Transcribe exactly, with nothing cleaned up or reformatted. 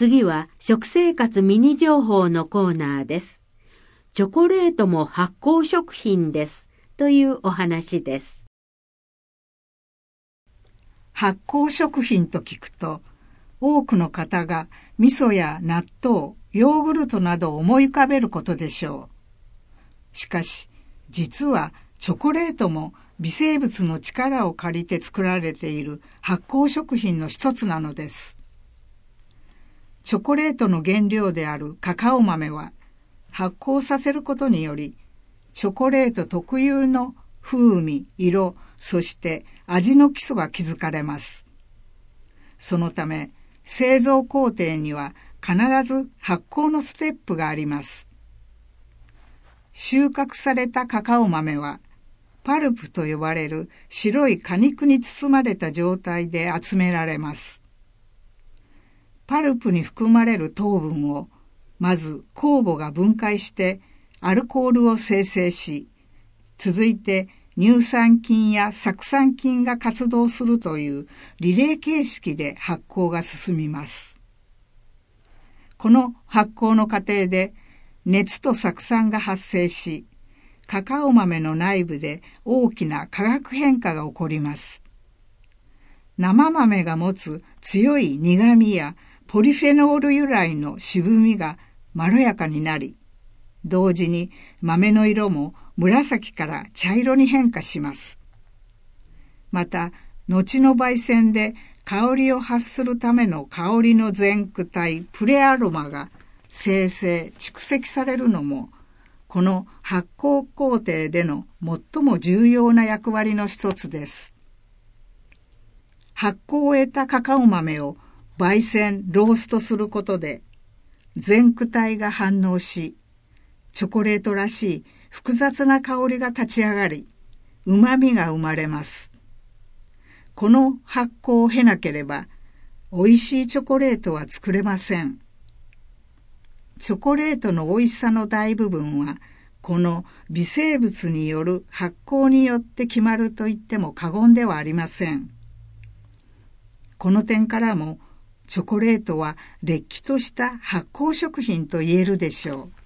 次は食生活ミニ情報のコーナーです。チョコレートも発酵食品ですというお話です。 発酵食品と聞くと、多くの方が味噌や納豆、ヨーグルトなどを思い浮かべることでしょう。しかし、実はチョコレートも微生物の力を借りて作られている発酵食品の一つなのです。チョコレートの原料であるカカオ豆は発酵させることにより、チョコレート特有の風味、色、そして味の基礎が築かれます。そのため、製造工程には必ず発酵のステップがあります。収穫されたカカオ豆は、パルプと呼ばれる白い果肉に包まれた状態で集められます。パルプに含まれる糖分を、まず酵母が分解してアルコールを生成し、続いて乳酸菌や酢酸菌が活動するというリレー形式で発酵が進みます。この発酵の過程で熱と酢酸が発生し、カカオ豆の内部で大きな化学変化が起こります。生豆が持つ強い苦味やポリフェノール由来の渋みがまろやかになり、同時に豆の色も紫から茶色に変化します。また、後の焙煎で香りを発するための香りの前駆体プレアロマが生成・蓄積されるのも、この発酵工程での最も重要な役割の一つです。発酵を得たカカオ豆を焙煎・ローストすることで、前駆体が反応し、チョコレートらしい複雑な香りが立ち上がり、旨味が生まれます。この発酵を経なければ、美味しいチョコレートは作れません。チョコレートの美味しさの大部分は、この微生物による発酵によって決まると言っても過言ではありません。この点からも、チョコレートはれっきとした発酵食品と言えるでしょう。